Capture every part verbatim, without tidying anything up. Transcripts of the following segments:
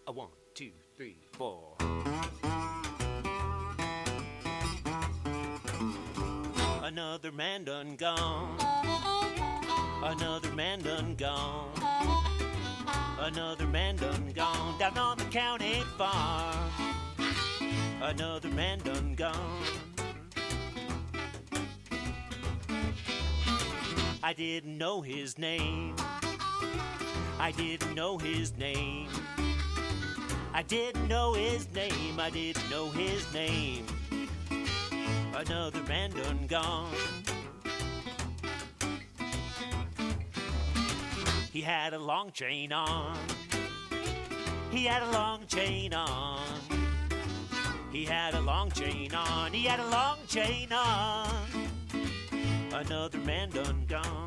A one, two, three, four. Another man done gone. Another man done gone. Another man done gone down on the county farm. Another man done gone. I didn't know his name. I didn't know his name. I didn't know his name. I didn't know his name. Another man done gone. He had a long chain on. He had a long chain on. He had a long chain on. He had a long chain on. Another man done gone.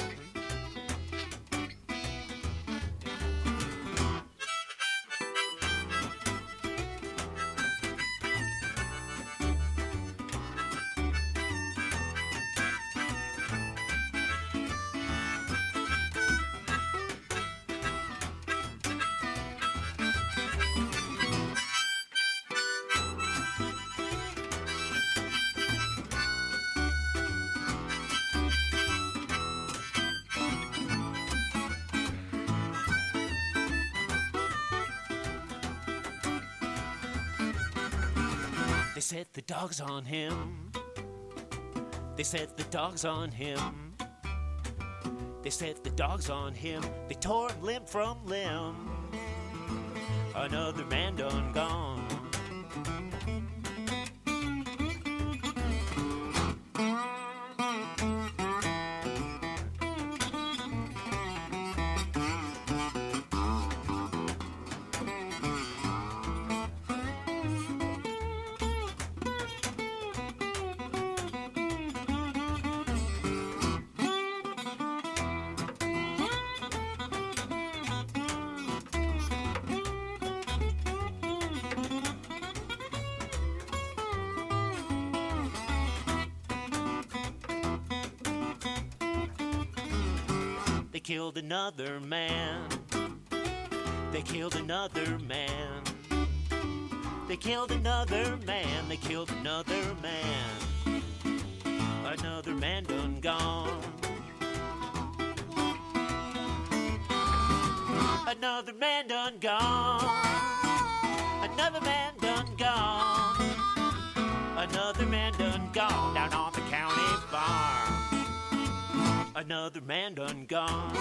They set the dogs on him. They set the dogs on him. They set the dogs on him. They tore him limb from limb. Another man done gone. They killed another man. They killed another man. They killed another man. They killed another man. Another man done gone. Another man done gone. Another man done gone. Another man done gone down on the county farm. Another man done gone.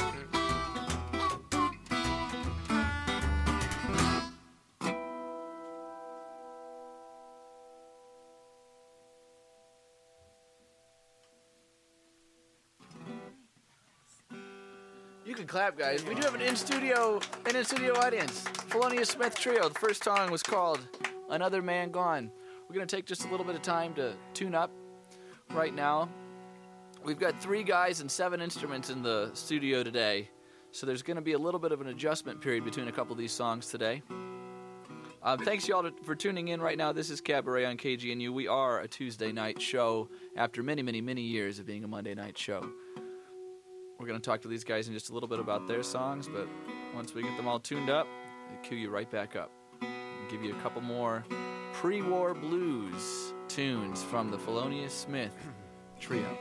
You can clap, guys. We do have an in-studio, an in-studio audience. Thelonious Smith Trio. The first song was called Another Man Gone. We're going to take just a little bit of time to tune up right now. We've got three guys and seven instruments in the studio today, so there's going to be a little bit of an adjustment period between a couple of these songs today. Um, thanks, y'all, to, for tuning in right now. This is Cabaret on K G N U. We are a Tuesday night show after many, many, many years of being a Monday night show. We're going to talk to these guys in just a little bit about their songs, but once we get them all tuned up, they cue you right back up. I'll give you a couple more pre-war blues tunes from the Thelonious Smith Trio.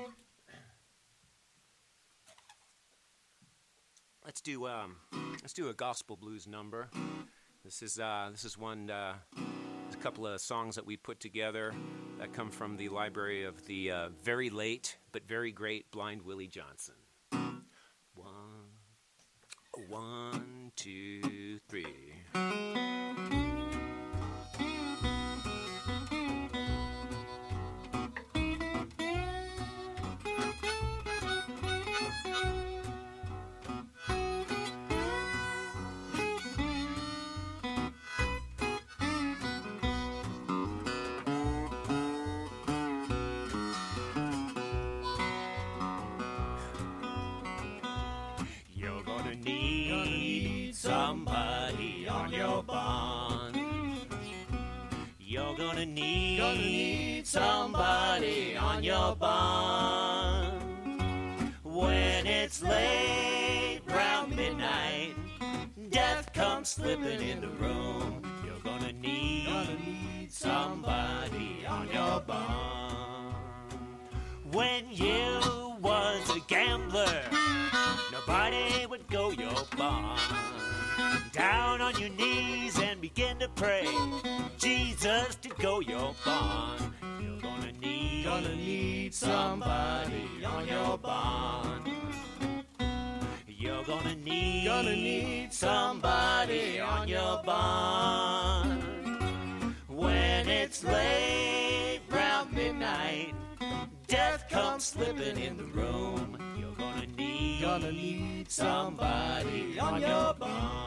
Let's do um, let's do a gospel blues number. This is uh, this is one uh, a couple of songs that we put together that come from the library of the uh, very late but very great Blind Willie Johnson. One, one, two, three. Somebody on your bond. You're gonna need, gonna need somebody on your bond. When it's late round midnight, death comes comes slipping in the room, you're gonna need, gonna need somebody on your bond. When you was a gambler, nobody would go your bond. Down on your knees and begin to pray, Jesus to go your bond. You're gonna need, gonna need somebody on your bond. You're gonna need, gonna need somebody on your bond. When it's late round midnight, death comes slipping in the room, you're gonna need, gonna need somebody on your bond.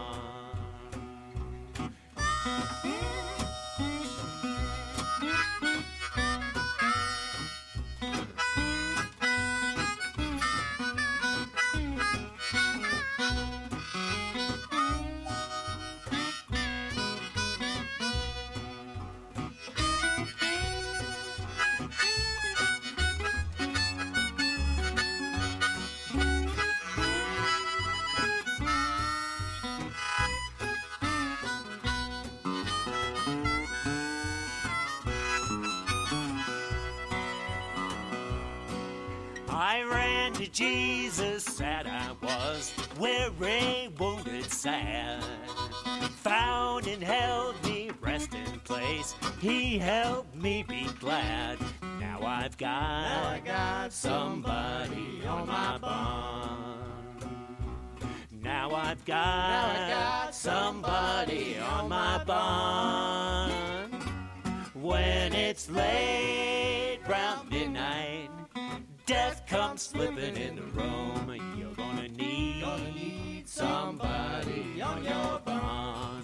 I ran to Jesus, sad I was, weary, wounded, sad. Found and held me, rest in place. He helped me be glad. Now I've got, now I got somebody on my bond. Now I've got, now I got somebody on my bond. When it's late round midnight, death comes slipping in the room, you're gonna need, gonna need somebody on your bond.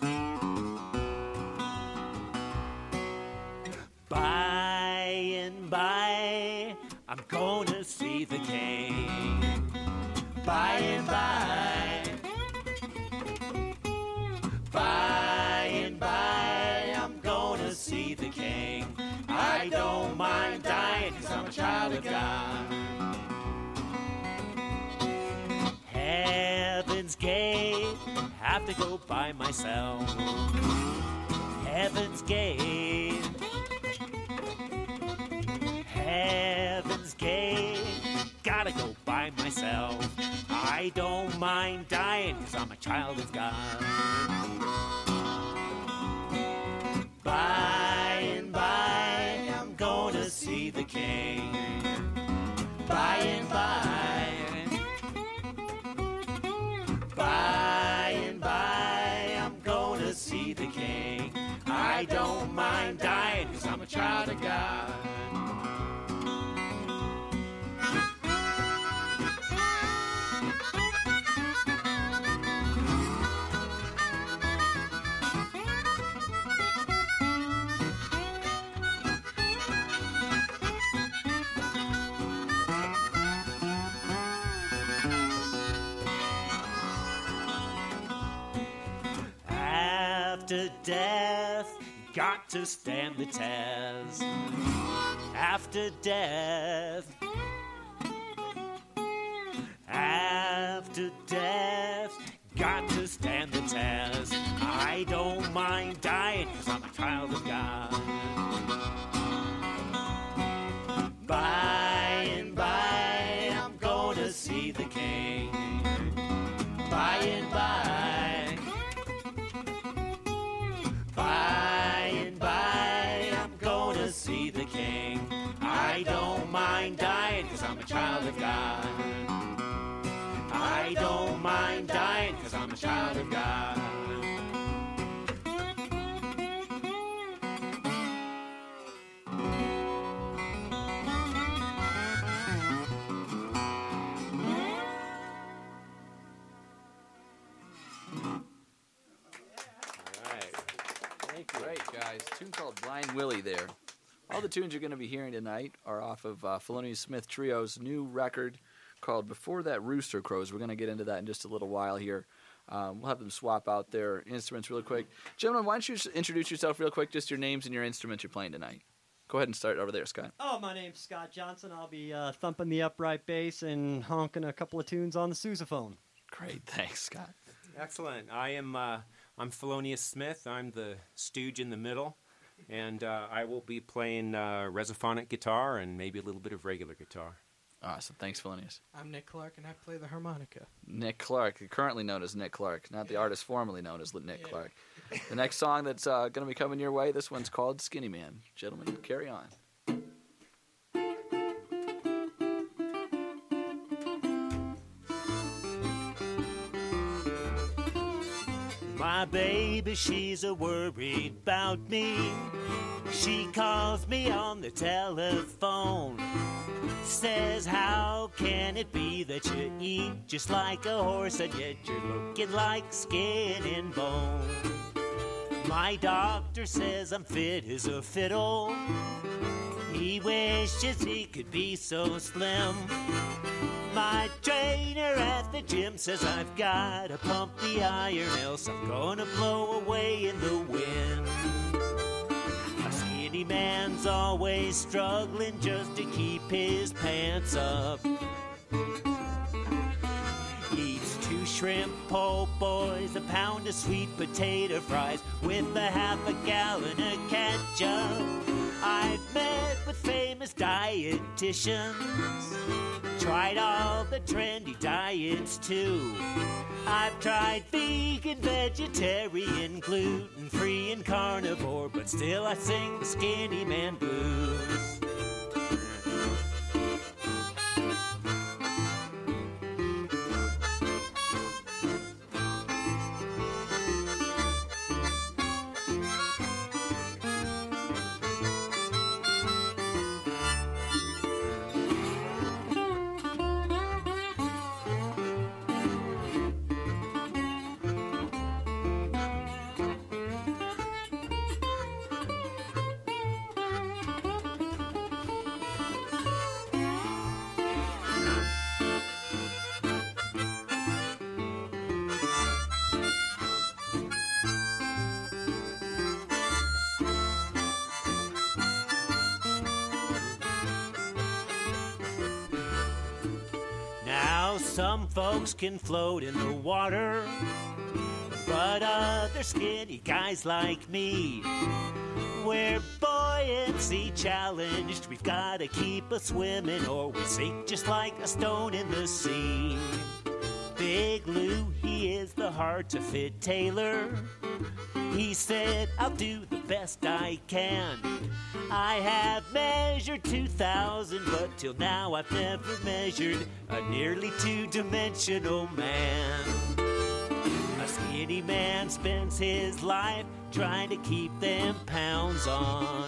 By and by, I'm gonna see the King. By and by, by and by, I'm gonna see the King. I don't mind dying, 'cause I'm a child of God. Heaven's gate, have to go by myself. Heaven's gate, Heaven's gate, gotta go by myself. I don't mind dying, 'cause I'm a child of God. By and by, I'm gonna see the King. By and by, by and by, I'm gonna see the King. I don't mind dying, 'cause I'm a child of God. After death, got to stand the test. After death, after death, got to stand the test. I don't mind dying, 'cause I'm a child of God. By and by, I'm gonna see the King. By and by, by and by, I'm gonna see the King. I don't mind dying, 'cause I'm a child of God. I don't mind dying, 'cause I'm a child of God. Great, guys. Tune called Blind Willie there. All the tunes you're going to be hearing tonight are off of uh, Felonious Smith Trio's new record called Before That Rooster Crows. We're going to get into that in just a little while here. Um, we'll have them swap out their instruments really quick. Gentlemen, why don't you just introduce yourself real quick, just your names and your instruments you're playing tonight. Go ahead and start over there, Scott. Oh, my name's Scott Johnson. I'll be uh, thumping the upright bass and honking a couple of tunes on the sousaphone. Great. Thanks, Scott. Excellent. I am uh, I'm Felonious Smith. I'm the stooge in the middle, and uh, I will be playing uh, resophonic guitar and maybe a little bit of regular guitar. Awesome. Thanks, Felonious. I'm Nick Clark, and I play the harmonica. Nick Clark, currently known as Nick Clark, not the artist formerly known as Nick Yeah. Clark. The next song that's uh, going to be coming your way, this one's called Skinny Man. Gentlemen, carry on. My baby, she's a worried about me. She calls me on the telephone. Says, how can it be that you eat just like a horse and yet you're looking like skin and bone? My doctor says I'm fit as a fiddle. He wishes he could be so slim. My trainer at the gym says I've got to pump the iron, else I'm gonna blow away in the wind. A skinny man's always struggling just to keep his pants up. Eats two shrimp po' boys, a pound of sweet potato fries with a half a gallon of ketchup. I've met with famous dietitians, tried all the trendy diets too. I've tried vegan, vegetarian, gluten-free, and carnivore, but still I sing the skinny man blues. Now some folks can float in the water, but other skinny guys like me, we're buoyancy challenged. We've got to keep a swimming or we sink just like a stone in the sea. Big Lou, he is the hard-to-fit tailor. He said, I'll do the best I can. I have measured two thousand, but till now I've never measured a nearly two-dimensional man. A skinny man spends his life trying to keep them pounds on.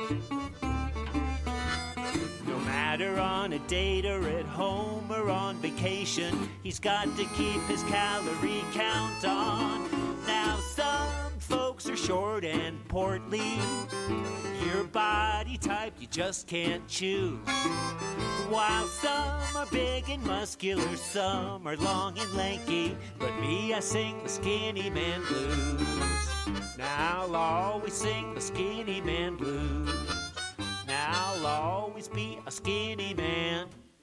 No matter on a date or at home or on vacation, he's got to keep his calorie count on. Now some folks are short and portly, your body type you just can't choose. While some are big and muscular, some are long and lanky, but me, I sing the skinny man blues. Now I'll always sing the skinny man blues. Now I'll always be a skinny man.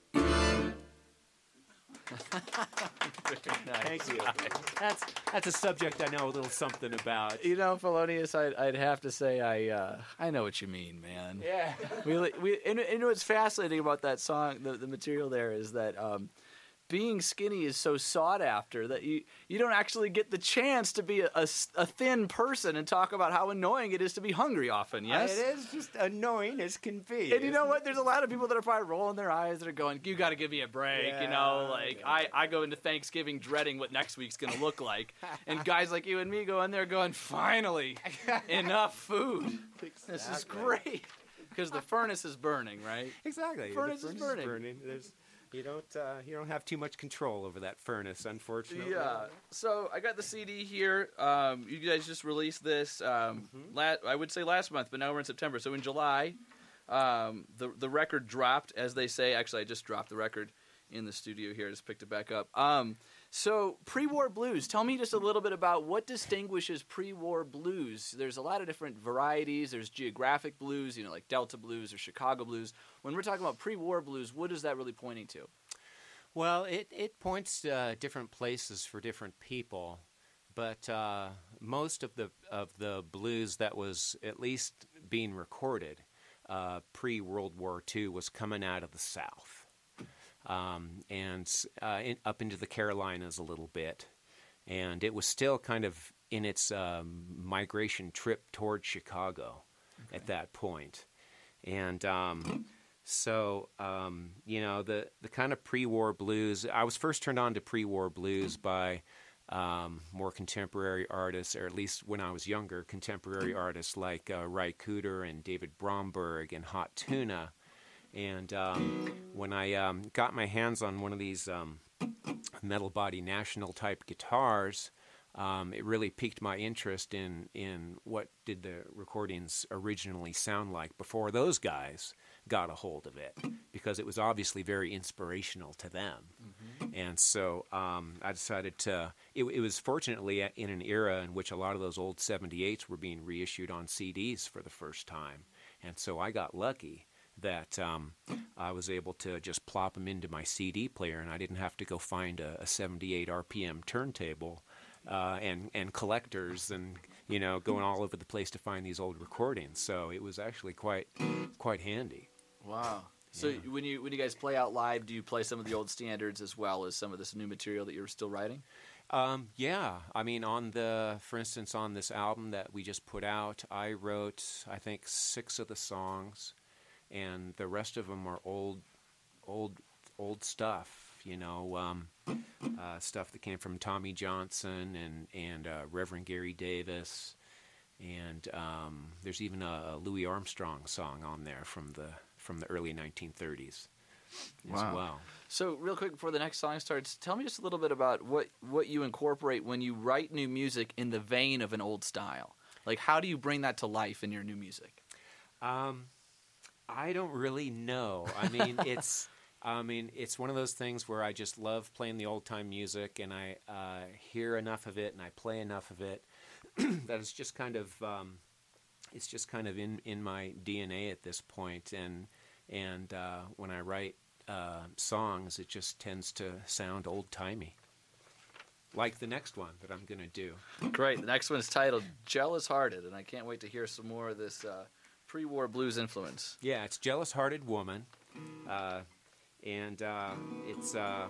Thank you. That's that's a subject I know a little something about. You know, Felonious, I'd, I'd have to say I uh, I know what you mean, man. Yeah. We we and, and what's fascinating about that song, the, the material there, is that um, being skinny is so sought after that you, you don't actually get the chance to be a, a, a thin person and talk about how annoying it is to be hungry often, yes? It is just annoying as can be. And you know what? There's a lot of people that are probably rolling their eyes that are going, you got to give me a break, Yeah, you know? Like, yeah. I, I go into Thanksgiving dreading what next week's going to look like. And guys like you and me go in there going, finally, enough food. This is great. Because the furnace is burning, right? Exactly. Furnace the is furnace burning. There's, you don't uh, you don't have too much control over that furnace, unfortunately. Yeah. So I got the C D here. Um, you guys just released this. Um, Mm-hmm. la- I would say last month, but now we're in September. So in July, um, the the record dropped, as they say. Actually, I just dropped the record in the studio here. I just picked it back up. Um, so pre-war blues. Tell me just a little bit about what distinguishes pre-war blues. There's a lot of different varieties. There's geographic blues, you know, like Delta blues or Chicago blues. When we're talking about pre-war blues, what is that really pointing to? Well, it, it points to uh, different places for different people. but uh, most of the of the blues that was at least being recorded uh, pre-World War Two was coming out of the South, um, and uh, in, up into the Carolinas a little bit, and it was still kind of in its um, migration trip toward Chicago okay. at that point. And um, so, um, you know, the, the kind of pre-war blues, I was first turned on to pre-war blues by um, more contemporary artists, or at least when I was younger, contemporary artists like uh, Ry Cooder and David Bromberg and Hot Tuna. And um, when I um, got my hands on one of these um, Metal Body National type guitars, Um, it really piqued my interest in, in what did the recordings originally sound like before those guys got a hold of it, because it was obviously very inspirational to them. Mm-hmm. And so um, I decided to, it, it was fortunately in an era in which a lot of those old seventy-eights were being reissued on C Ds for the first time. And so I got lucky that um, I was able to just plop them into my C D player, and I didn't have to go find a, a seventy-eight R P M turntable Uh, and and collectors and, you know, going all over the place to find these old recordings. So it was actually quite quite handy. Wow. So Yeah. when you when you guys play out live, do you play some of the old standards as well as some of this new material that you're still writing? Um, yeah, I mean, on the, for instance, on this album that we just put out, I wrote, I think, six of the songs, and the rest of them are old, old, old stuff. You know, um, uh, stuff that came from Tommy Johnson and and uh, Reverend Gary Davis, and um, there's even a, a Louis Armstrong song on there from the from the early nineteen thirties as Wow. well. So real quick before the next song starts, tell me just a little bit about what, what you incorporate when you write new music in the vein of an old style. Like, how do you bring that to life in your new music? Um, I don't really know. I mean, it's... I mean, it's one of those things where I just love playing the old-time music, and I uh, hear enough of it, and I play enough of it that it's just kind of um, it's just kind of in, in my D N A at this point. And and uh, when I write uh, songs, it just tends to sound old-timey, like the next one that I'm going to do. Great. The next one is titled "Jealous Hearted," and I can't wait to hear some more of this uh, pre-war blues influence. Yeah, it's "Jealous Hearted Woman." Uh, And uh, it's, uh,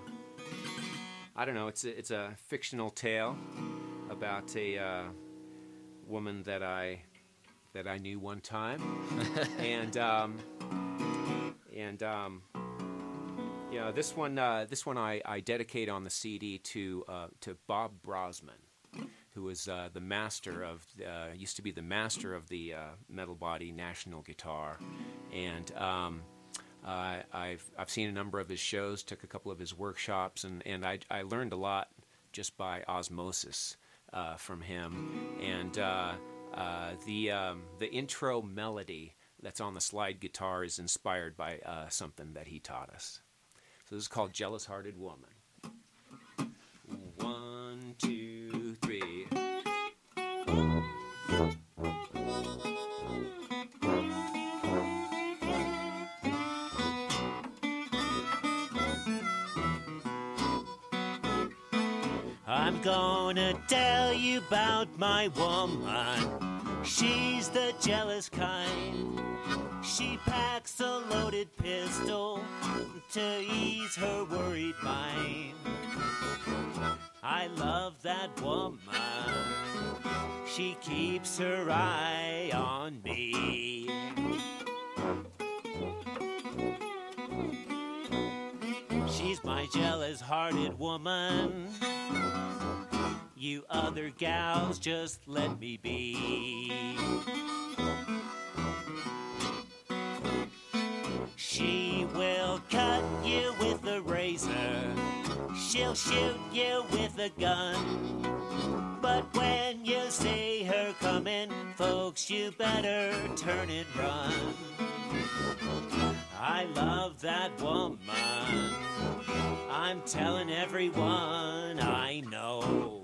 I don't know, it's a, it's a fictional tale about a uh, woman that I that I knew one time, and um, and um, you know, this one uh, this one I, I dedicate on the C D to uh, to Bob Brosman, who was uh, the master of uh, used to be the master of the uh, Metal Body National guitar, and. Um, Uh, I've I've seen a number of his shows, took a couple of his workshops, and, and I, I learned a lot just by osmosis uh, from him. And uh, uh, the um, the intro melody that's on the slide guitar is inspired by uh, something that he taught us. So this is called "Jealous Hearted Woman." One, two, three. I'm gonna tell you about my woman. She's the jealous kind. She packs a loaded pistol to ease her worried mind. I love that woman. She keeps her eye on me. She's my jealous-hearted woman. You other gals, just let me be. She will cut you with a razor. She'll shoot you with a gun. But when you see her coming, folks, you better turn and run. I love that woman. I'm telling everyone I know.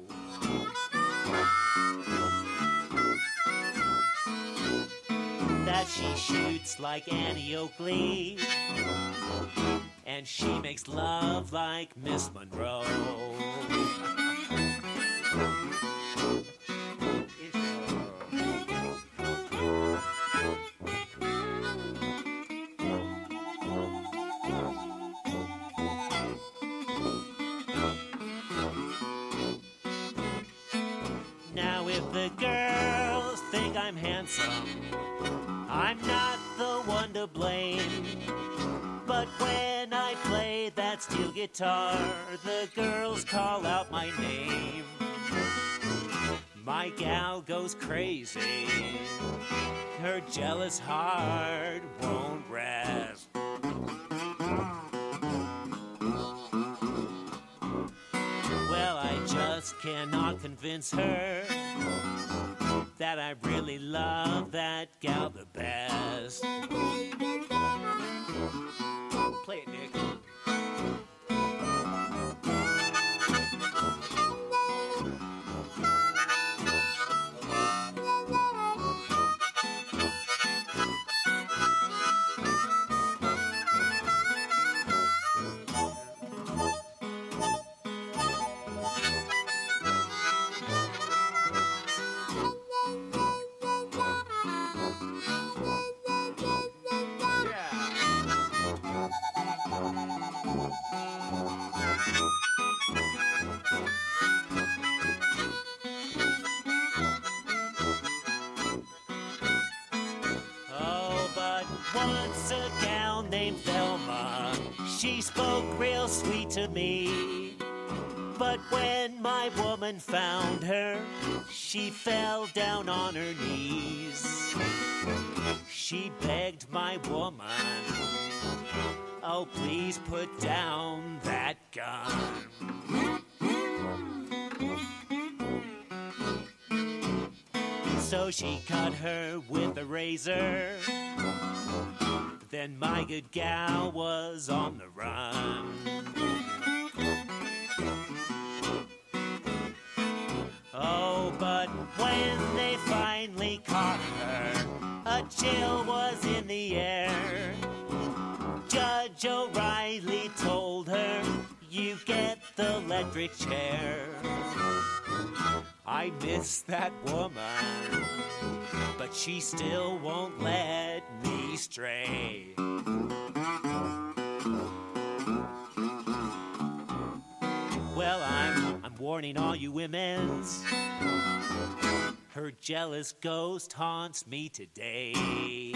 That she shoots like Annie Oakley, and she makes love like Miss Monroe. Now if the girls think I'm handsome, I'm not the one to blame. But when I play that steel guitar, the girls call out my name. My gal goes crazy, her jealous heart won't rest. Well, I just cannot convince her that I really love that gal the best. Play it, Nick. Once a gal named Velma, she spoke real sweet to me. But when my woman found her, she fell down on her knees. She begged my woman, oh, please put down that gun. So she cut her with a razor. Then my good gal was on the run. Oh, but when they finally caught her, a chill was in the air. Judge O'Reilly told her, you get the electric chair. I miss that woman, but she still won't let me stray. Well, I'm, I'm warning all you women's, her jealous ghost haunts me today.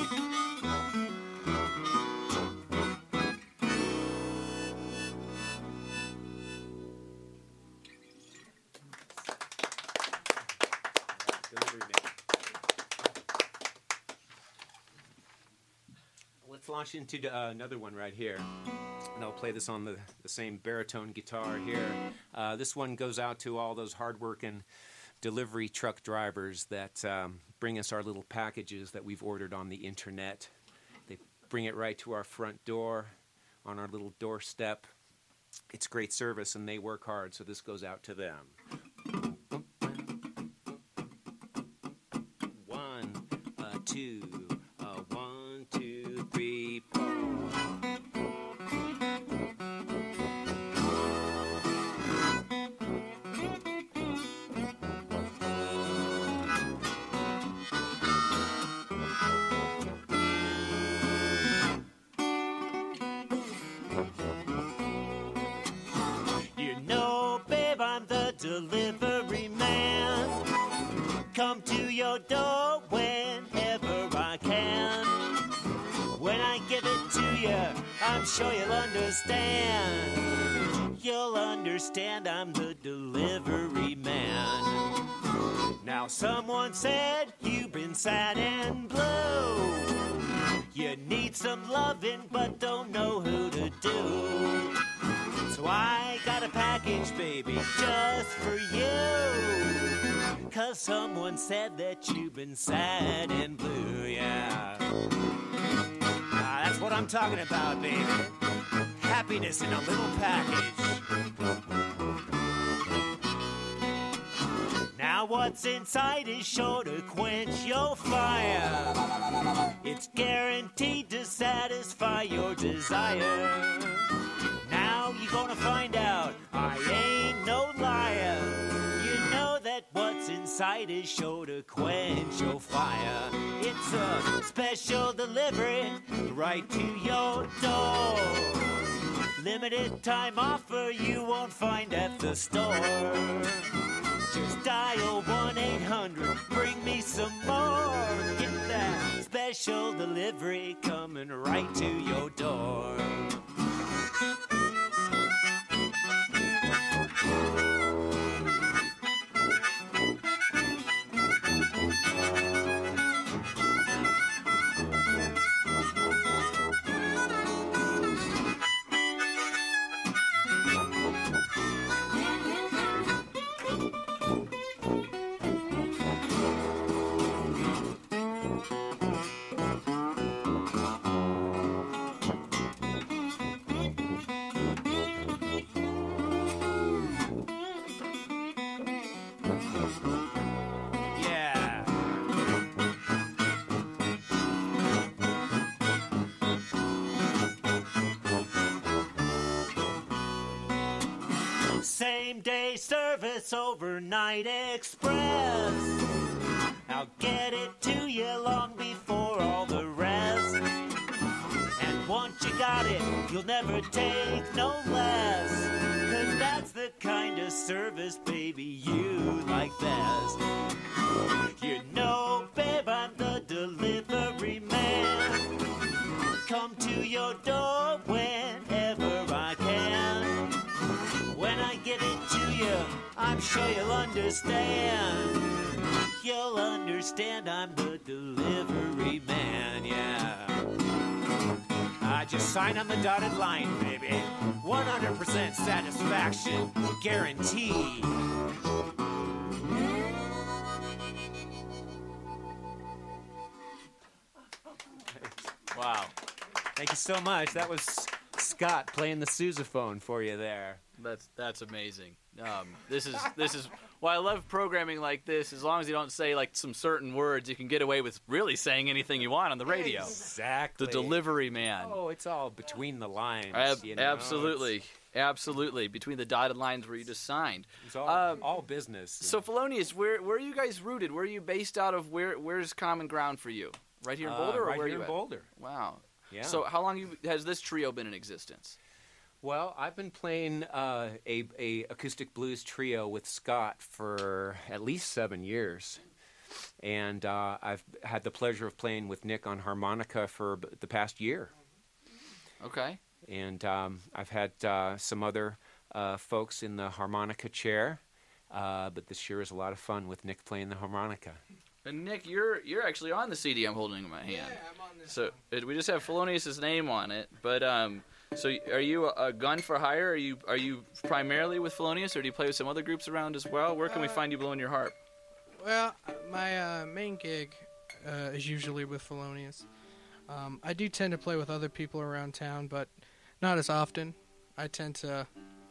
Let's launch into uh, another one right here. And I'll play this on the, the same baritone guitar here. Uh, this one goes out to all those hard-working delivery truck drivers that um, bring us our little packages that we've ordered on the internet. They bring it right to our front door, on our little doorstep. It's great service, and they work hard, so this goes out to them. One, uh, two, uh, one, two, three, four. Delivery man, come to your door whenever I can. When I give it to you, I'm sure you'll understand. You'll understand I'm the delivery man. Now someone said you've been sad and blue. You need some loving but don't know who to do. So I got a package, baby, just for you. Cause someone said that you've been sad and blue, yeah. Ah, that's what I'm talking about, baby. Happiness in a little package. Now what's inside is sure to quench your fire. It's guaranteed to satisfy your desire. Now you're gonna find out I ain't no liar. You know that side is sure to quench your fire. It's a special delivery right to your door. Limited time offer you won't find at the store. Just dial one eight hundred, bring me some more. Get that special delivery coming right to your door. Same day service, overnight express. I'll get it to you long before all the rest. And once you got it, you'll never take no less. Cause that's the kind of service, baby, you like best. You know, babe, I'm the delivery man. Come to your door whenever I can. When I get it to you, I'm sure you'll understand. You'll understand I'm the delivery man, yeah. I just sign on the dotted line, baby. one hundred percent satisfaction guaranteed. Wow. Thank you so much. That was Scott playing the sousaphone for you there. That's that's amazing. Um, this is this is why I love programming like this. As long as you don't say like some certain words, you can get away with really saying anything you want on the radio. Exactly. The delivery man. Oh, it's all between the lines. Ab- you know? absolutely, It's, absolutely. Between the dotted lines where you just signed. it's all, Um, all business. So Felonious, where where are you guys rooted? Where are you based out of? Where where's common ground for you? Right here in Boulder, uh, or right where are here you in at? Boulder. Wow. Yeah. So how long you, has this trio been in existence? Well, I've been playing uh, a, a acoustic blues trio with Scott for at least seven years, and uh, I've had the pleasure of playing with Nick on harmonica for b- the past year. Okay. And um, I've had uh, some other uh, folks in the harmonica chair, uh, but this year is a lot of fun with Nick playing the harmonica. And Nick, you're you're actually on the C D I'm holding in my hand. Yeah, I'm on this. So it, we just have Felonious's name on it, but um, so are you a, a gun for hire? Are you are you primarily with Felonious, or do you play with some other groups around as well? Where can we Uh, find you blowing your harp? Well, uh, my uh, main gig uh, is usually with Felonious. Um, I do tend to play with other people around town, but not as often. I tend to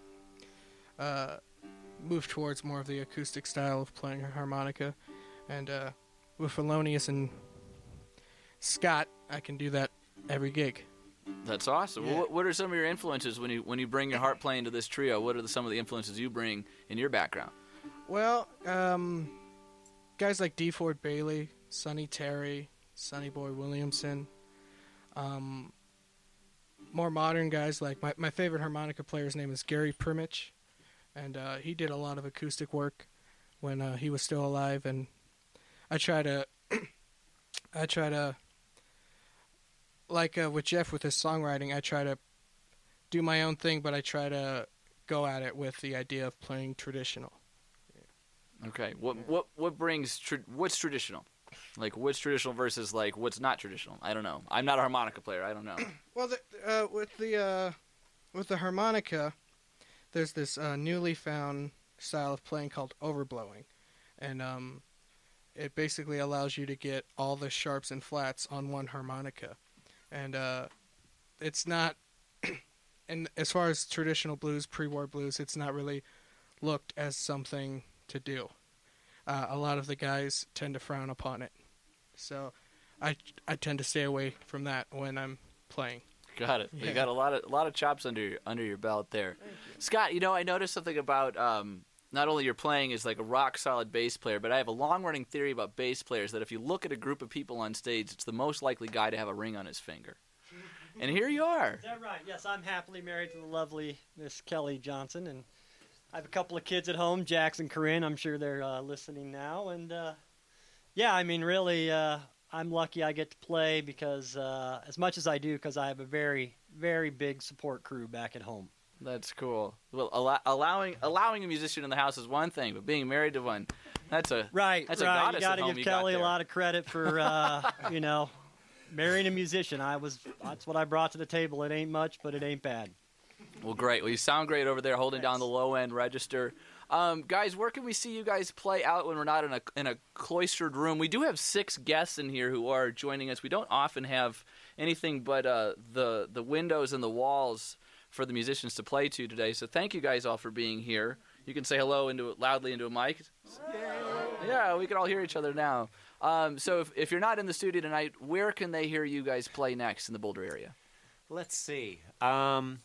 uh, move towards more of the acoustic style of playing harmonica, and uh, with Felonious and Scott, I can do that every gig. That's awesome. Yeah. Well, what, what are some of your influences when you when you bring your harp playing to this trio? What are the, some of the influences you bring in your background? Well, um, guys like D. Ford Bailey, Sonny Terry, Sonny Boy Williamson. Um, more modern guys like my my favorite harmonica player's name is Gary Primich, and uh, he did a lot of acoustic work when uh, he was still alive. And I try to, I try to, like uh, with Jeff with his songwriting, I try to do my own thing, but I try to go at it with the idea of playing traditional. Okay. What what what brings tra- what's traditional? Like what's traditional versus like what's not traditional? I don't know. I'm not a harmonica player. I don't know. Well, the, uh, with the uh, with the harmonica, there's this uh, newly found style of playing called overblowing, and um, it basically allows you to get all the sharps and flats on one harmonica, and uh, it's not. And as far as traditional blues, pre-war blues, it's not really looked as something to do. Uh, a lot of the guys tend to frown upon it, so I I tend to stay away from that when I'm playing. Got it. Yeah. You got a lot of a lot of chops under your, under your belt there, Scott. You know, I noticed something about um, not only you're playing as like a rock-solid bass player, but I have a long-running theory about bass players that if you look at a group of people on stage, it's the most likely guy to have a ring on his finger. And here you are. Is that right? Yes, I'm happily married to the lovely Miss Kelly Johnson, and I have a couple of kids at home, Jax and Corinne. I'm sure they're uh, listening now. And, uh, yeah, I mean, really, uh, I'm lucky I get to play because uh, as much as I do, because I have a very, very big support crew back at home. That's cool. Well, allow, allowing allowing a musician in the house is one thing, but being married to one, that's a right. That's right. a goddess you got at to home give you Kelly got a there. lot of credit for, uh, you know, marrying a musician. I was that's what I brought to the table. It ain't much, but it ain't bad. Well, great. Well, you sound great over there, holding Thanks. down the low end register. Um, guys, where can we see you guys play out when we're not in a in a cloistered room? We do have six guests in here who are joining us. We don't often have anything but uh, the the windows and the walls for the musicians to play to today. So thank you guys all for being here. You can say hello into loudly into a mic. Yeah, we can all hear each other now. Um, so if, if you're not in the studio tonight, where can they hear you guys play next in the Boulder area? Let's see. Um,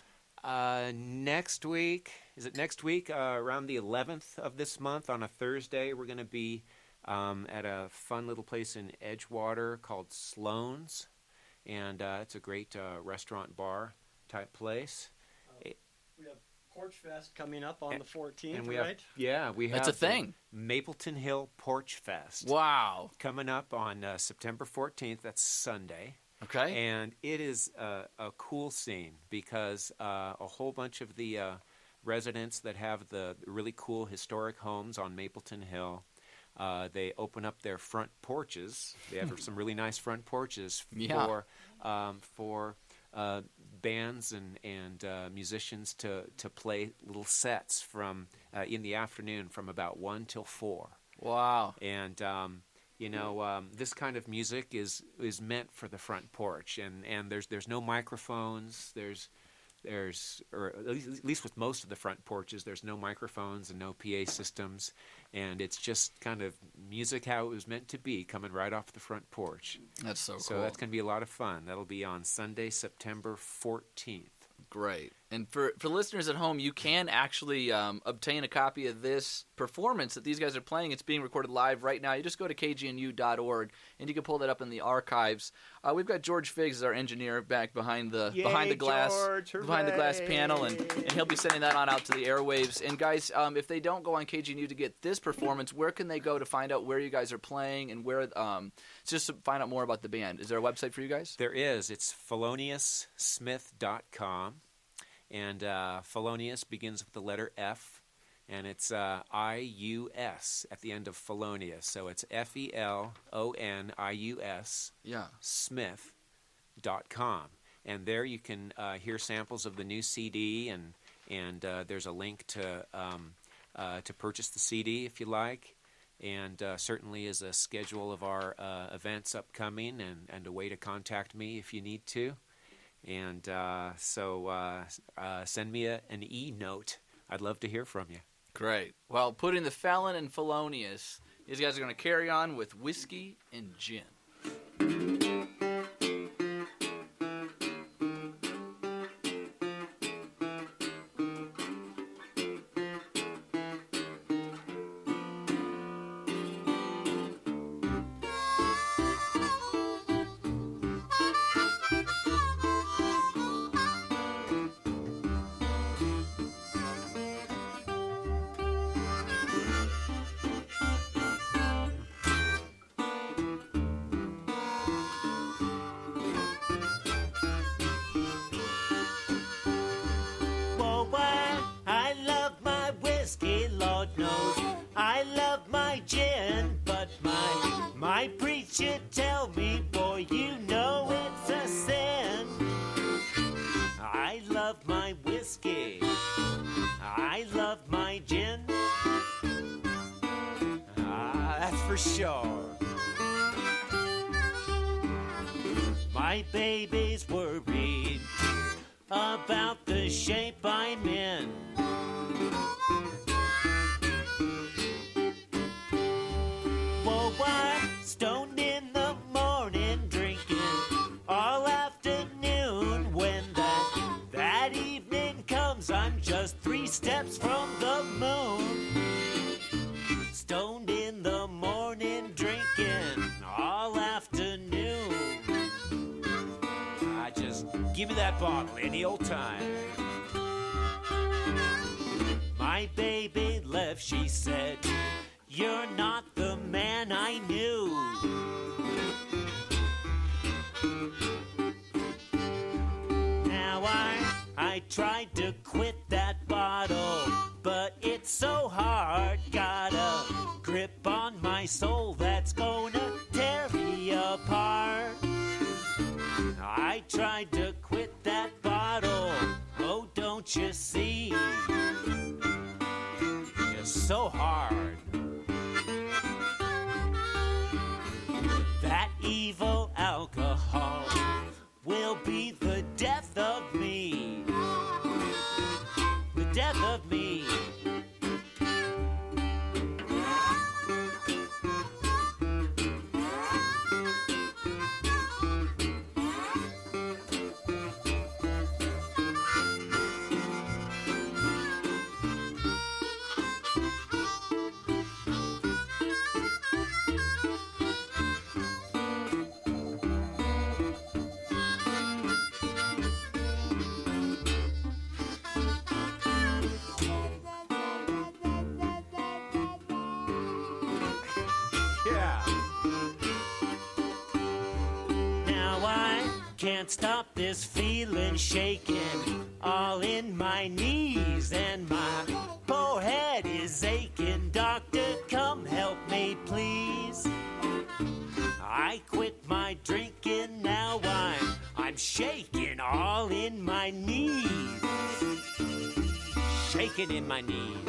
uh, next week, is it next week? Uh, around the eleventh of this month on a Thursday, we're going to be um, at a fun little place in Edgewater called Sloan's. And uh, it's a great uh, restaurant bar type place. We have Porch Fest coming up on the fourteenth, And we right? have, yeah, we have That's a the thing. Mapleton Hill Porch Fest. Wow. Coming up on uh, September fourteenth. That's Sunday. Okay. And it is a, a cool scene because uh, a whole bunch of the uh, residents that have the really cool historic homes on Mapleton Hill, uh, they open up their front porches. They have some really nice front porches Yeah. for um, for uh, bands and and uh, musicians to to play little sets from uh, in the afternoon from about one till four. Wow. And um, you know, um, this kind of music is is meant for the front porch, and, and there's there's no microphones. There's there's or at least, at least with most of the front porches, there's no microphones and no P A systems, and it's just kind of music how it was meant to be, coming right off the front porch. That's so cool. So that's going to be a lot of fun. That'll be on Sunday, September fourteenth. Great. And for, for listeners at home, you can actually um, obtain a copy of this performance that these guys are playing. It's being recorded live right now. You just go to k g n u dot org, and you can pull that up in the archives. Uh, we've got George Figgs as our engineer back behind the Yay, behind the glass George, behind the glass hooray. panel, and, and he'll be sending that on out to the airwaves. And guys, um, if they don't go on K G N U to get this performance, where can they go to find out where you guys are playing and where um, just to find out more about the band? Is there a website for you guys? There is. It's felonious smith dot com. And uh, Felonious begins with the letter F, and it's uh, I U S at the end of Felonious. So it's F E L O N I U S, Yeah. Smith dot com. And there you can uh, hear samples of the new C D, and and uh, there's a link to um, uh, to purchase the C D if you like. And uh, certainly is a schedule of our uh, events upcoming, and, and a way to contact me if you need to. And uh, so uh, uh, send me a, an e-note. I'd love to hear from you. Great. Well, putting the Felon and Felonious, these guys are going to carry on with whiskey and gin. Whoa, why? I love my whiskey, Lord knows. I love my gin, but my my preacher tell me, boy, you know it's a sin. I love my whiskey. I love my gin. Ah, that's for sure. My baby's worried about the shape I'm in. Well, why stoned in the morning, drinking all afternoon? When that that evening comes, I'm just three steps from the moon. Give me that bottle any old time. My baby left, she said, you're not the man I knew. Now I, I tried to quit that bottle, but it's so hard. Got a grip on my soul that's gonna tear me apart. I tried to quit that bottle, oh, don't you see? It's so hard. That evil alcohol will be the death of me. The death of me. Can't stop this feeling shaking all in my knees, and my poor head is aching. Doctor, come help me, please. I quit my drinking, now I'm I'm shaking all in my knees. Shaking in my knees.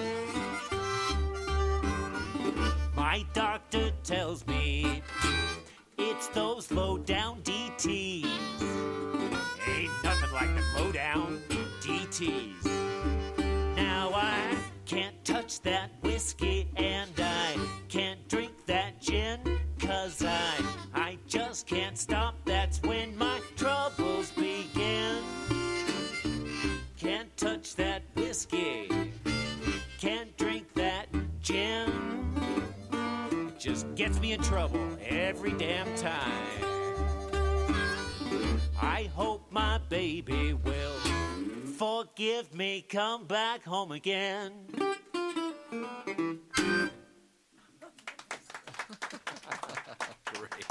My doctor tells me it's those low-down D Ts. Ain't nothing like the low-down D Ts. Now I can't touch that whiskey, and I can't drink that gin, 'cause I, I just can't stop. That's when my troubles begin. Can't touch that whiskey, can't drink that gin. It just gets me in trouble every damn time. I hope my baby will forgive me, come back home again. Great.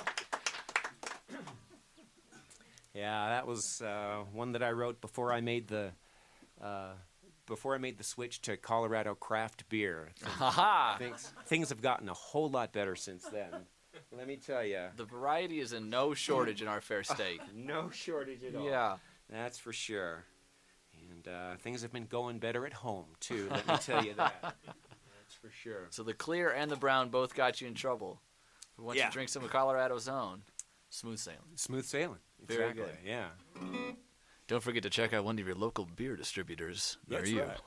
Yeah, that was uh, one that I wrote before I made the uh, before I made the switch to Colorado craft beer. Haha! Things, things have gotten a whole lot better since then. Let me tell you. The variety is in no shortage in our fair state. No shortage at all. Yeah. That's for sure. And uh, things have been going better at home, too. Let me tell you that. That's for sure. So the clear and the brown both got you in trouble. Once Yeah. you drink some of Colorado's own, smooth sailing. Smooth sailing. Very Exactly. good. Yeah. Don't forget to check out one of your local beer distributors near That's you. right.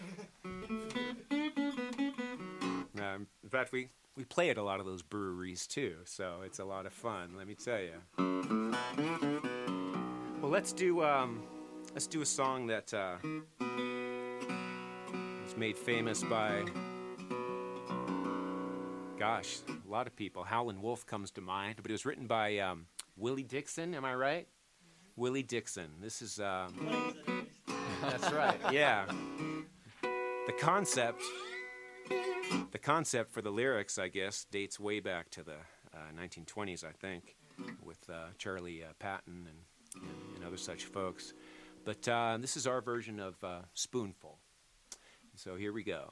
Um, in fact, we, we play at a lot of those breweries, too, so it's a lot of fun, let me tell you. Well, let's do, um, let's do a song that uh, was made famous by, gosh, a lot of people. Howlin' Wolf comes to mind, but it was written by um, Willie Dixon, am I right? Willie Dixon. This is... Um, that's right, yeah. The concept... The concept for the lyrics, I guess, dates way back to the uh, nineteen twenties, I think, with uh, Charlie uh, Patton and, and, and other such folks. But uh, this is our version of uh, Spoonful. So here we go.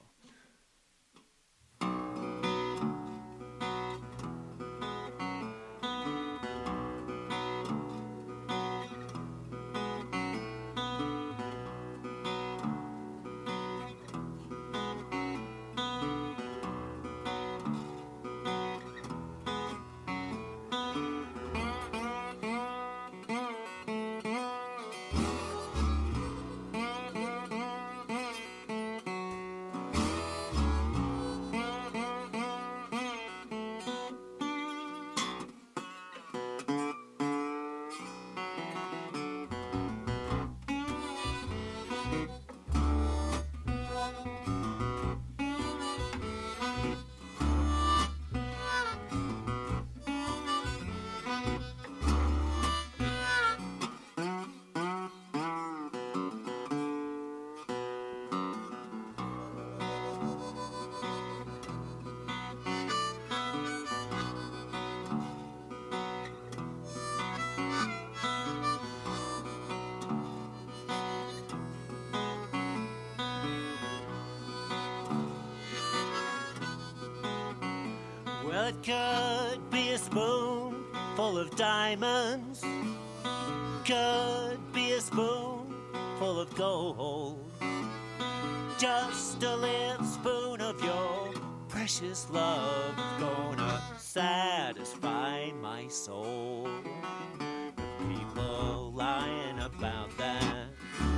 Well, it could be a spoon full of diamonds, could be a spoon full of gold, just a little spoon of your precious love gonna satisfy my soul. People lying about that,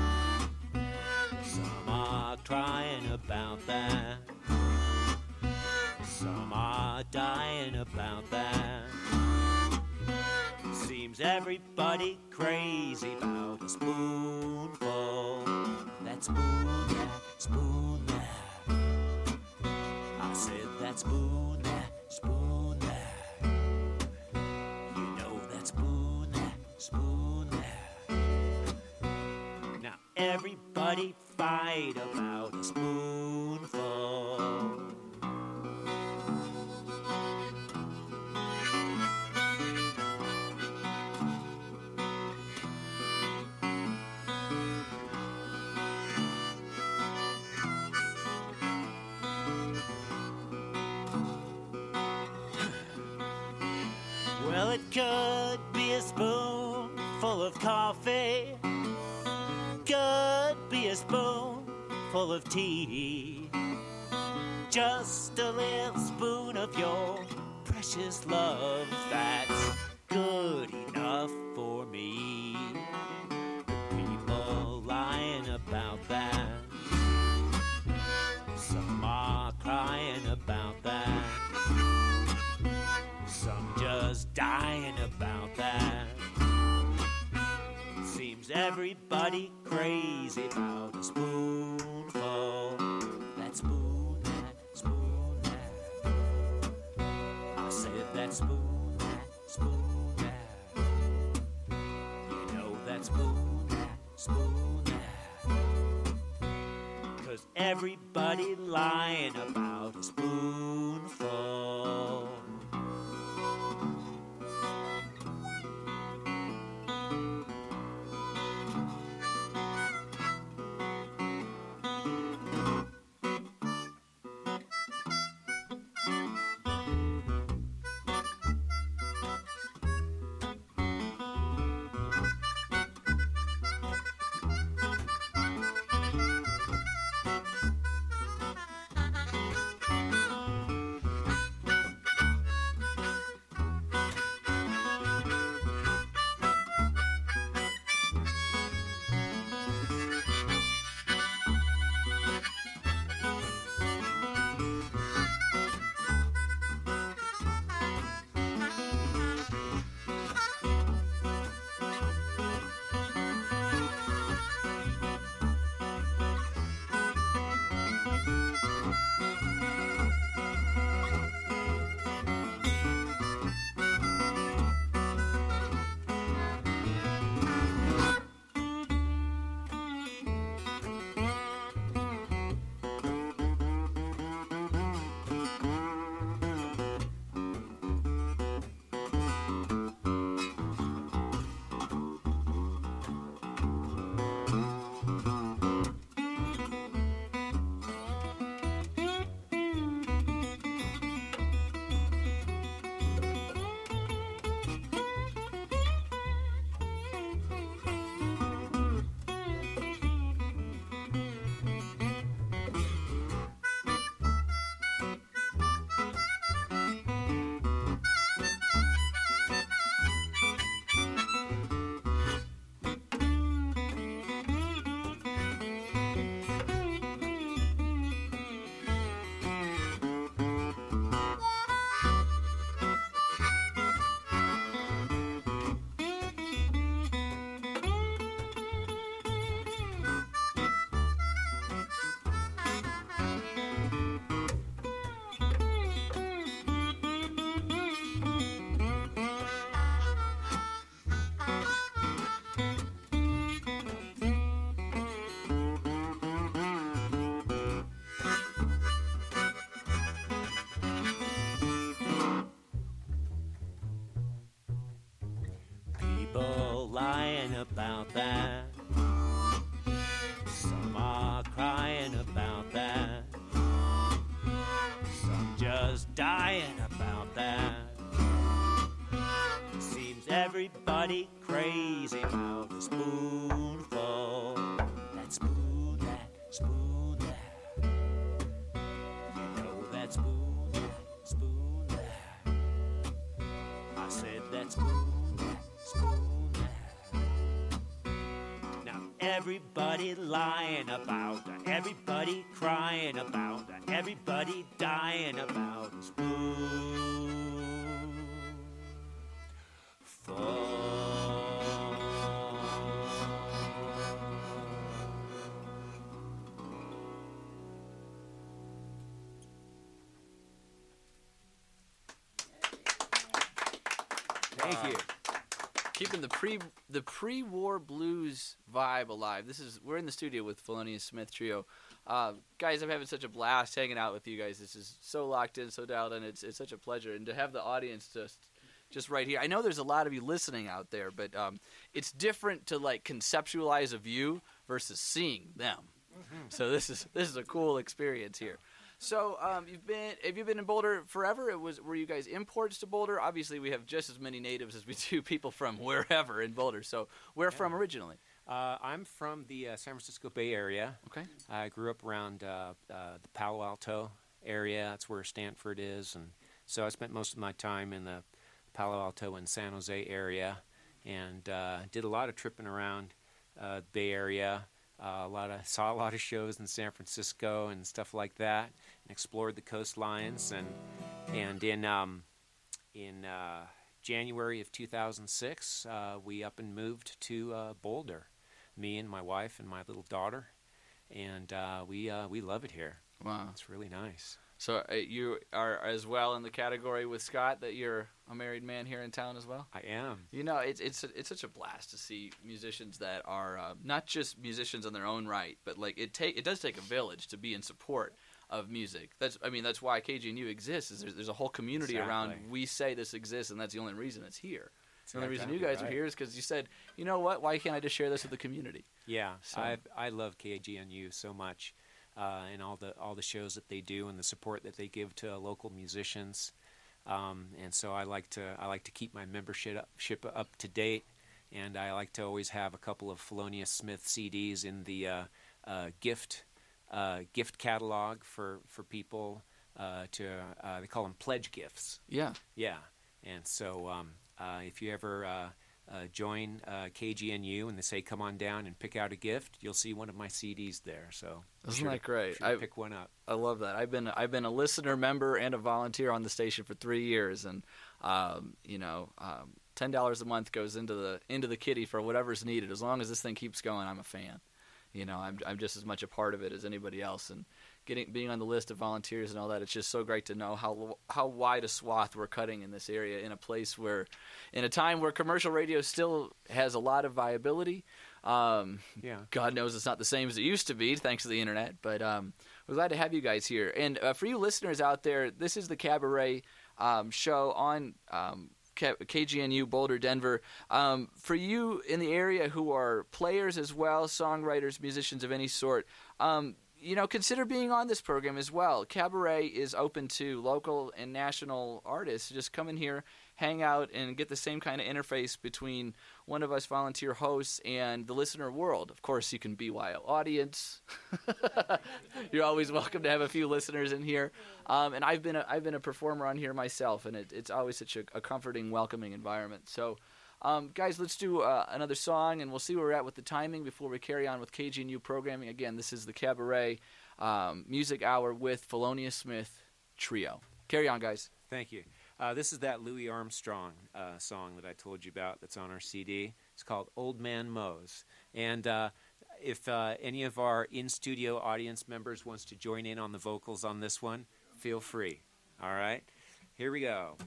some are crying about that, some are dying about that. Seems everybody crazy about a spoonful. That spoon there, spoon there. I said that spoon there, spoon there. You know that spoon there, spoon there. Now everybody fight about a spoonful. Well, it could be a spoon full of coffee, could be a spoon full of tea, just a little spoon of your precious love that's good enough for me. People lying about that, some are crying about that, some just dying about that. Seems everybody crazy about a spoonful. That spoon, that spoon, that. I said that spoon, that spoon, that. You know that spoon, that spoon, that. 'Cause everybody lying about a spoonful. Lying about that, some are crying about that, some just dying about that. everybody crazy about a spoonful. That spoon, that spoon, that. You know that spoon, that spoon, that. I said that spoon, that spoon, that. Now everybody lying about, everybody crying about, everybody dying about a spoon. Thank you. Keeping the pre the pre-war blues vibe alive. This is we're in the studio with Thelonious Smith Trio. Uh, guys, I'm having such a blast hanging out with you guys. This is so locked in, so dialed in. It's it's such a pleasure, and to have the audience just just right here. I know there's a lot of you listening out there, but um, it's different to like conceptualize a view versus seeing them. Mm-hmm. So this is this is a cool experience here. So um, you've been have you been in Boulder forever? It was were you guys imports to Boulder? Obviously, we have just as many natives as we do people from wherever in Boulder. So where Yeah. from originally? Uh, I'm from the uh, San Francisco Bay Area. Okay. I grew up around uh, uh, the Palo Alto area. That's where Stanford is, and so I spent most of my time in the Palo Alto and San Jose area, and uh, did a lot of tripping around uh, the Bay Area. Uh, a lot of saw a lot of shows in San Francisco and stuff like that, and explored the coastlines. And and in um, in uh, January of two thousand six, uh, we up and moved to uh, Boulder. Me and my wife and my little daughter, and uh, we uh, we love it here. Wow. It's really nice. So uh, you are as well in the category with Scott that you're a married man here in town as well? I am. You know, it's it's it's such a blast to see musicians that are uh, not just musicians in their own right, but like it take it does take a village to be in support of music. That's I mean that's why K G N U exists. Is there's, there's a whole community Exactly. around. We say this exists, and that's the only reason it's here. The only reason you Exactly guys right. are here is because you said, you know what? Why can't I just share this with the community? Yeah, So- I I love K G N U so much, uh, and all the all the shows that they do and the support that they give to local musicians. Um, and so I like to I like to keep my membership up, ship up to date, and I like to always have a couple of Thelonious Smith C Ds in the uh, uh, gift uh, gift catalog for for people uh, to uh, they call them pledge gifts. Yeah. Yeah, and so um, uh, if you ever uh, uh, join uh, K G N U and they say come on down and pick out a gift, you'll see one of my C Ds there. So be Isn't sure that to- great? sure to I- pick one up. I love that. I've been I've been a listener, member, and a volunteer on the station for three years, and um, you know, um, ten dollars a month goes into the into the kitty for whatever's needed. As long as this thing keeps going, I'm a fan. You know, I'm I'm just as much a part of it as anybody else, and getting being on the list of volunteers and all that. It's just so great to know how how wide a swath we're cutting in this area, in a place where, in a time where commercial radio still has a lot of viability. Um, Yeah. God knows it's not the same as it used to be, thanks to the internet. But um, we're glad to have you guys here. And uh, for you listeners out there, this is the Cabaret um, show on um, K G N U Boulder, Denver. Um, for you in the area who are players as well, songwriters, musicians of any sort, um, you know, consider being on this program as well. Cabaret is open to local and national artists. Just come in here, hang out, and get the same kind of interface between one of us volunteer hosts and the listener world. Of course, you can B Y O audience. You're always welcome to have a few listeners in here. Um, and I've been a, I've been a performer on here myself, and it, it's always such a, a comforting, welcoming environment. So, um, guys, let's do uh, another song, and we'll see where we're at with the timing before we carry on with K G N U programming. Again, this is the Cabaret um, Music Hour with Thelonious Smith Trio. Carry on, guys. Thank you. Uh, this is that Louis Armstrong uh, song that I told you about that's on our C D. It's called Old Man Mows. And uh, if uh, any of our in-studio audience members wants to join in on the vocals on this one, feel free. All right? Here we go.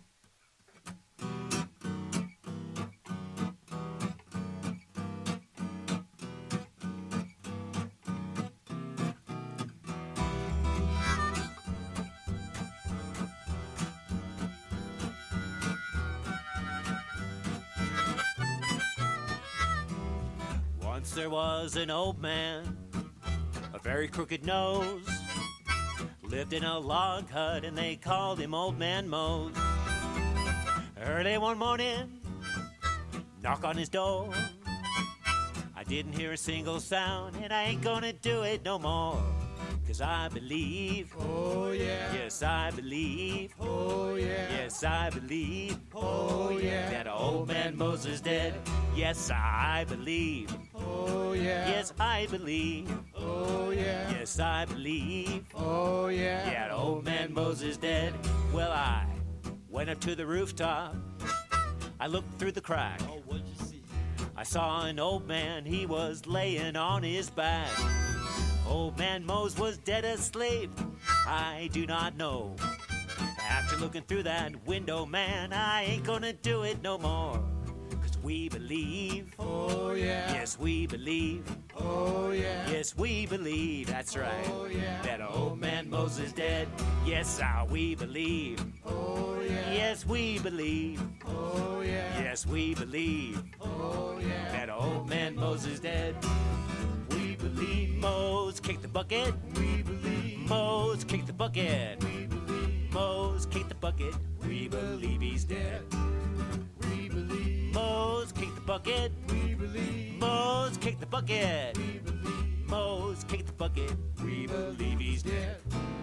Once there was an old man, a very crooked nose, lived in a log hut and they called him Old Man Mose. Early one morning, knock on his door. I didn't hear a single sound, and I ain't gonna do it no more. Cause I believe, Oh yeah. yes, I believe, Oh yeah. yes, I believe, Oh yeah. that old man Moses dead. Yes, I believe, Oh yeah. yes, I believe, Oh yeah. yes, I believe, Oh yeah. yeah, the old man Moses dead. Well, I went up to the rooftop. I looked through the crack. Oh, what'd you see? I saw an old man, he was laying on his back. Old man Mose was dead asleep, I do not know. After looking through that window, man, I ain't gonna do it no more. Cause we believe, Oh yeah. yes, we believe, Oh yeah. yes, we believe, that's right. Oh yeah. That old man Mose is dead, yes, ah, we believe, Oh yeah. yes, we believe, Oh yeah. yes, we believe. Oh yeah. That old man Moses is dead. We believe Mose kicked the bucket. We believe. Mose kicked the bucket. We believe. Mose kicked the bucket. We believe he's dead. We believe. Mose kicked the bucket. We believe. Mose kicked the bucket. We believe. Mose kicked the bucket. We believe he's dead.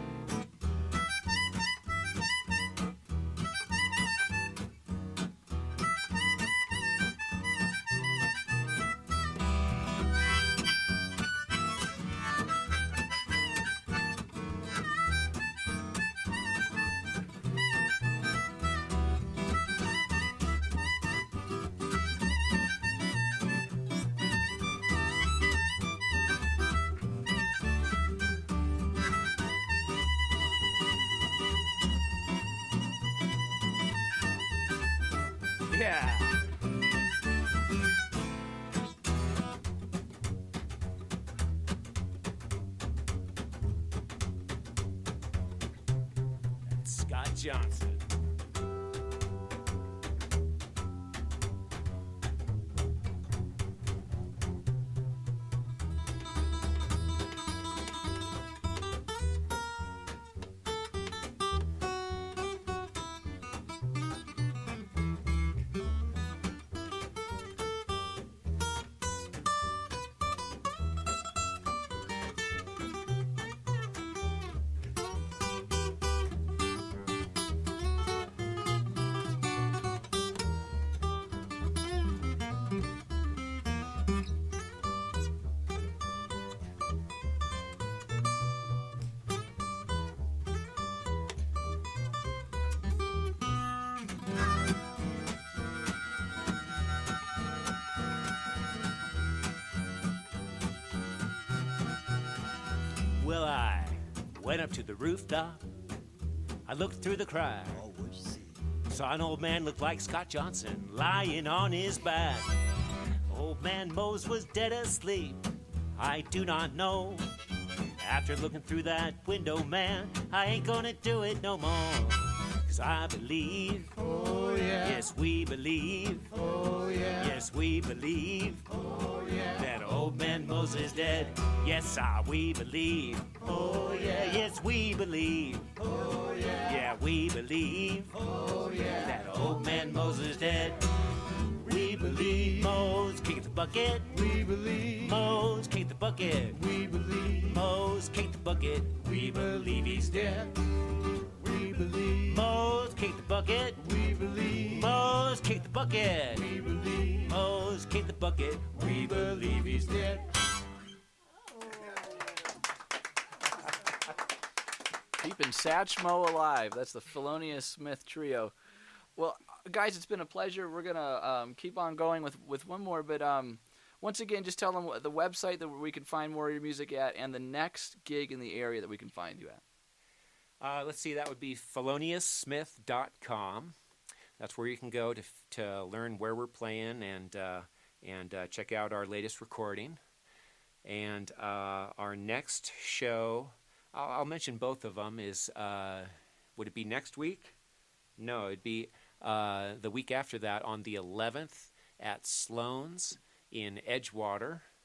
Yeah. Scott Johnson. Well, I went up to the rooftop. I looked through the crack. Oh, what'd you see? Saw an old man look like Scott Johnson lying on his back. Old man Mose was dead asleep. I do not know. After looking through that window, man, I ain't gonna do it no more. Cause I believe, Oh yeah. yes, we believe, Oh yeah. yes, we believe Oh yeah. that old man Mose is dead. Yes, I we believe. Oh yeah. Yes, we believe. Oh yeah. Yeah, we believe Oh yeah. that old man Moses is dead. We believe Mose kicked the bucket. We believe. Mose kicked the bucket. We believe. Mose kicked the bucket. We believe he's dead. We believe. Mose kicked the bucket. We believe. Mose kicked the bucket. We believe. Mose kicked the bucket. We believe he's dead. Keeping Satchmo alive. That's the Felonious Smith Trio. Well, guys, it's been a pleasure. We're gonna um, keep on going with, with one more, but um, once again, just tell them what, the website that we can find more of your music at, and the next gig in the area that we can find you at. Uh, let's see, that would be felonious smith dot com. That's where you can go to to learn where we're playing and uh, and uh, check out our latest recording. And uh, our next show, I'll, I'll mention both of them. Is uh, would it be next week? No, it'd be uh, the week after that on the eleventh at Sloan's in Edgewater.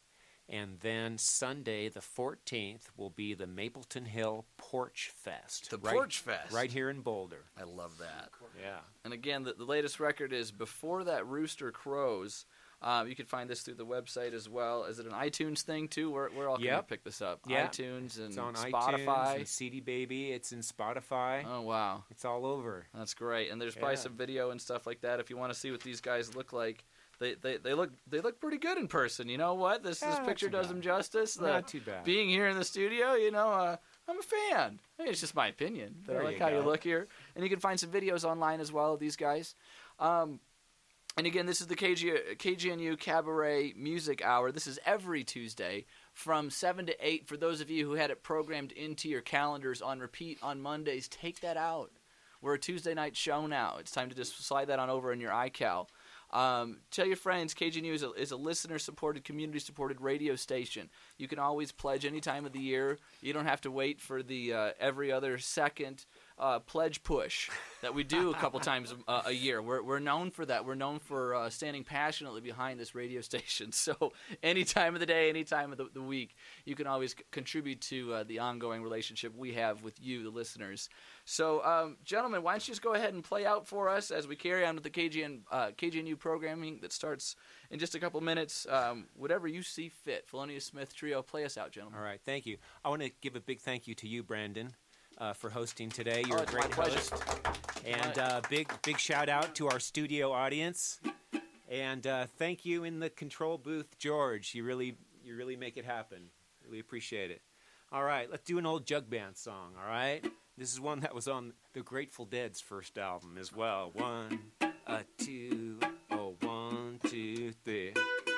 And then Sunday, the fourteenth, will be the Mapleton Hill Porch Fest. The right, Porch Fest. Right here in Boulder. I love that. Yeah. And again, the, the latest record is Before That Rooster Crows. Um, you can find this through the website as well. Is it an iTunes thing, too? Where, where all can Yep. you pick this up? Yeah. iTunes and It's on Spotify. iTunes and C D Baby. It's in Spotify. Oh, wow. It's all over. That's great. And there's probably Yeah. some video and stuff like that if you want to see what these guys look like. They, they they look they look pretty good in person. You know what? This Yeah, this not picture too does bad. them justice. The- Not too bad. Being here in the studio, you know, uh, I'm a fan. Hey, it's just my opinion, but There I like you how you go. look here. And you can find some videos online as well of these guys. Um, and again, this is the K G, K G N U Cabaret Music Hour. This is every Tuesday from seven to eight. For those of you who had it programmed into your calendars on repeat on Mondays, take that out. We're a Tuesday night show now. It's time to just slide that on over in your iCal. Um, tell your friends, K G N U is a, is a listener-supported, community-supported radio station. You can always pledge any time of the year. You don't have to wait for the uh, every other second uh, pledge push that we do a couple times a, a year. We're we're known for that. We're known for uh, standing passionately behind this radio station. So any time of the day, any time of the, the week, you can always c- contribute to uh, the ongoing relationship we have with you, the listeners. So, um, gentlemen, why don't you just go ahead and play out for us as we carry on with the K G N, uh, K G N U programming that starts in just a couple minutes. Um, whatever you see fit. Felonious Smith Trio, play us out, gentlemen. All right, thank you. I want to give a big thank you to you, Brandon, uh, for hosting today. You're Oh, a it's my great pleasure. host. And uh, big, big shout out to our studio audience. And uh, thank you in the control booth, George. You really, you really make it happen. Really appreciate it. All right, let's do an old jug band song. All right, this is one that was on the Grateful Dead's first album as well. One, a two, oh, one, two, three.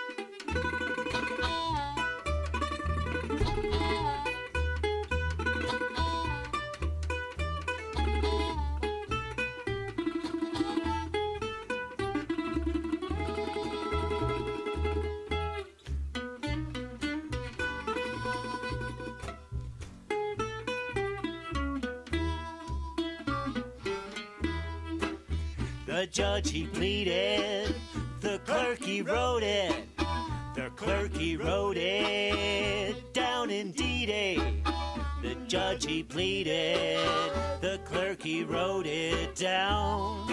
The judge he pleaded, the clerk he wrote it, the clerk he wrote it down in D-Day. The judge he pleaded, the clerk he wrote it down.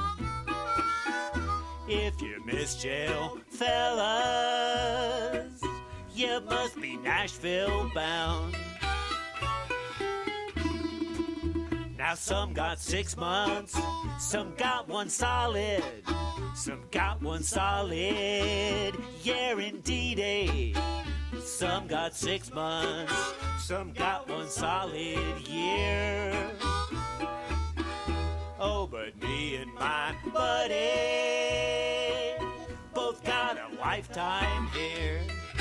If you miss jail, fellas, you must be Nashville bound. Now some got six months, some got one solid, some got one solid, yeah indeed. Some got six months, some got one solid year. Oh, but me and my buddy both got a lifetime here.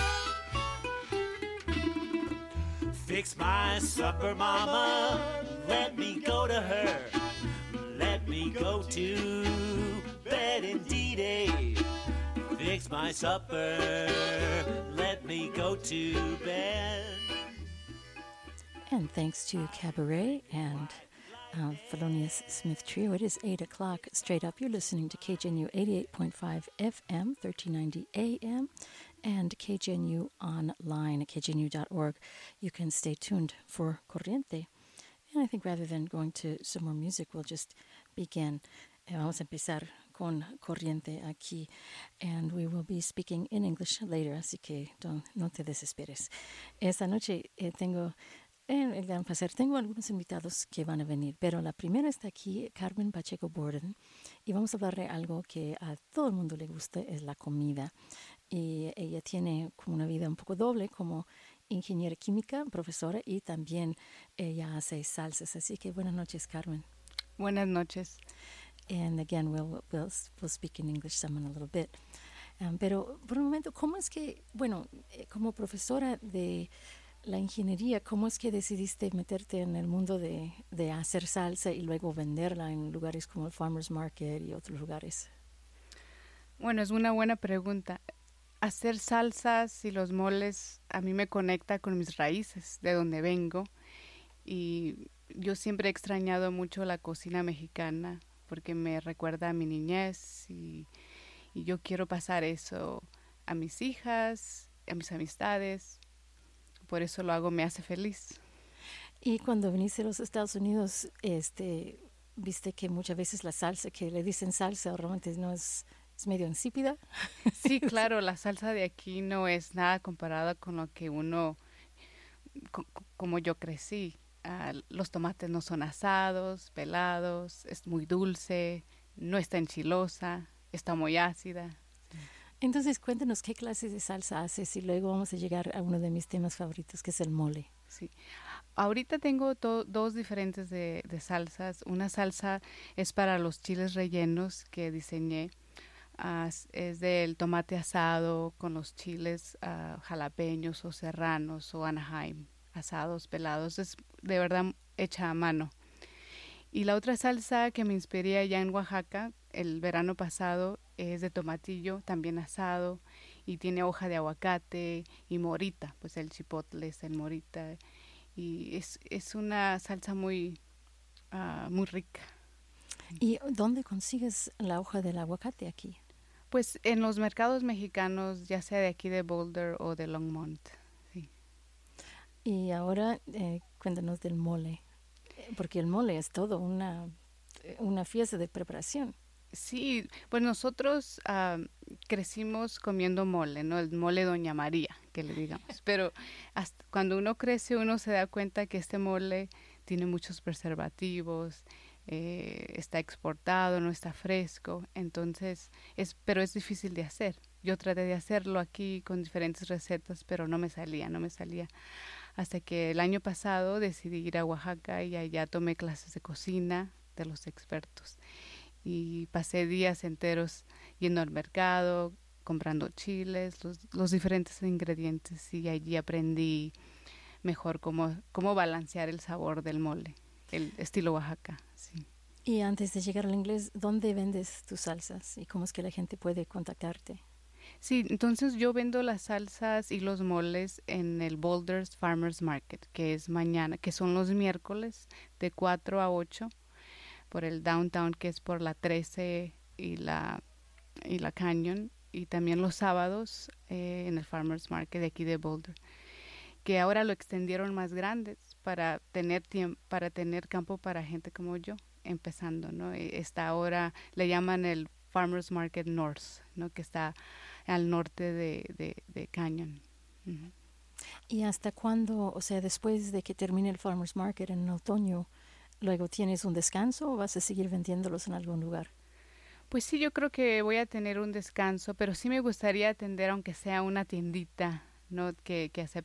Fix my supper, mama, let me go to her. Let me go to bed indeed. Fix my supper, let me go to bed. And thanks to Cabaret and uh, Felonious Smith Trio, it is eight o'clock straight up. You're listening to K G N U eighty-eight point five F M, thirteen ninety A M, and K G N U online at K G N U dot org. You can stay tuned for Corriente. And I think rather than going to some more music, we'll just begin. Eh, Vamos a empezar con Corriente aquí, and we will be speaking in English later, así que don't, no te desesperes. Esta noche eh, tengo eh, el gran placer, tengo algunos invitados que van a venir, pero la primera está aquí, Carmen Pacheco Borden, y vamos a hablar de algo que a todo el mundo le gusta, es la comida. Y ella tiene como una vida un poco doble, como ingeniera química, profesora, y también ella hace salsas. Así que buenas noches, Carmen. Buenas noches. And again, we'll, we'll, we'll speak in English some in a little bit. Um, pero por un momento, ¿cómo es que, bueno, eh, como profesora de la ingeniería, cómo es que decidiste meterte en el mundo de, de hacer salsa y luego venderla en lugares como el Farmers Market y otros lugares? Bueno, es una buena pregunta. Hacer salsas y los moles a mí me conecta con mis raíces, de donde vengo. Y yo siempre he extrañado mucho la cocina mexicana porque me recuerda a mi niñez y, y yo quiero pasar eso a mis hijas a mis amistades. Por eso lo hago, me hace feliz. Y cuando viniste a los Estados Unidos, este, viste que muchas veces la salsa, que le dicen salsa, realmente no es, es medio insípida. Sí, claro, la salsa de aquí no es nada comparada con lo que uno, co- como yo crecí. Ah, los tomates no son asados, pelados, es muy dulce, no está enchilosa, está muy ácida. Entonces, cuéntanos qué clase de salsa haces y luego vamos a llegar a uno de mis temas favoritos, que es el mole. Sí. Ahorita tengo to- dos diferentes de, de salsas. Una salsa es para los chiles rellenos que diseñé. Ah, es es del tomate asado con los chiles ah, jalapeños o serranos o Anaheim, asados, pelados. Es de verdad hecha a mano. Y la otra salsa que me inspiré allá en Oaxaca el verano pasado es de tomatillo, también asado, y tiene hoja de aguacate y morita, pues el chipotle es el morita. Y es, es una salsa muy, ah, muy rica. ¿Y dónde consigues la hoja del aguacate aquí? Pues en los mercados mexicanos, ya sea de aquí de Boulder o de Longmont. Sí. Y ahora eh, cuéntanos del mole, porque el mole es todo una, una fiesta de preparación. Sí, pues nosotros ah, crecimos comiendo mole, ¿no? El mole Doña María, que le digamos. Pero hasta cuando uno crece, uno se da cuenta que este mole tiene muchos preservativos, eh, está exportado, no está fresco. Entonces, es, pero es difícil de hacer. Yo traté de hacerlo aquí con diferentes recetas, pero no me salía, no me salía. Hasta que el año pasado decidí ir a Oaxaca y allá tomé clases de cocina de los expertos. Y pasé días enteros yendo al mercado, comprando chiles, los, los diferentes ingredientes, y allí aprendí mejor cómo, cómo balancear el sabor del mole, el estilo Oaxaca. Sí. Y antes de llegar al inglés, ¿dónde vendes tus salsas y cómo es que la gente puede contactarte? Sí, entonces yo vendo las salsas y los moles en el Boulders Farmers Market, que es mañana, que son los miércoles de cuatro a ocho. Por el downtown, que es por la trece y la, y la Canyon, y también los sábados eh, en el Farmers Market de aquí de Boulder, que ahora lo extendieron más grandes para tener tiempo, para tener campo para gente como yo, empezando, ¿no? Esta ahora le llaman el Farmers Market North, ¿no? Que está al norte de, de, de Canyon. Uh-huh. ¿Y hasta cuándo, o sea, después de que termine el Farmers Market en otoño, luego tienes un descanso o vas a seguir vendiéndolos en algún lugar? Pues sí, yo creo que voy a tener un descanso, pero sí me gustaría atender aunque sea una tiendita, ¿no? Que, que acepte